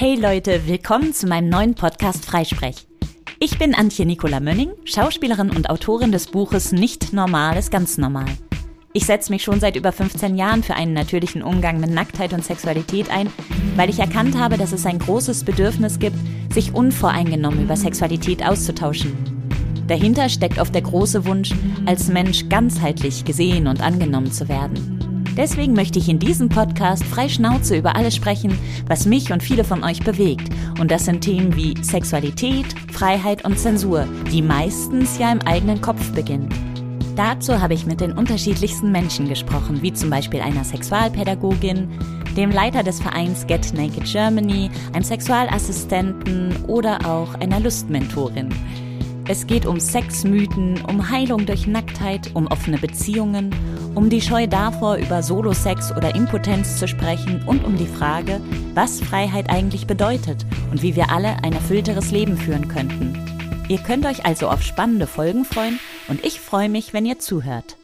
Hey Leute, willkommen zu meinem neuen Podcast Freisprech. Ich bin Antje Nicola Mönning, Schauspielerin und Autorin des Buches Nicht normal ist ganz normal. Ich setze mich schon seit über 15 Jahren für einen natürlichen Umgang mit Nacktheit und Sexualität ein, weil ich erkannt habe, dass es ein großes Bedürfnis gibt, sich unvoreingenommen über Sexualität auszutauschen. Dahinter steckt oft der große Wunsch, als Mensch ganzheitlich gesehen und angenommen zu werden. Deswegen möchte ich in diesem Podcast frei Schnauze über alles sprechen, was mich und viele von euch bewegt. Und das sind Themen wie Sexualität, Freiheit und Zensur, die meistens ja im eigenen Kopf beginnen. Dazu habe ich mit den unterschiedlichsten Menschen gesprochen, wie zum Beispiel einer Sexualpädagogin, dem Leiter des Vereins Get Naked Germany, einem Sexualassistenten oder auch einer Lustmentorin. Es geht um Sexmythen, um Heilung durch Nacktheit, um offene Beziehungen, um die Scheu davor, über Solo-Sex oder Impotenz zu sprechen und um die Frage, was Freiheit eigentlich bedeutet und wie wir alle ein erfüllteres Leben führen könnten. Ihr könnt euch also auf spannende Folgen freuen und ich freue mich, wenn ihr zuhört.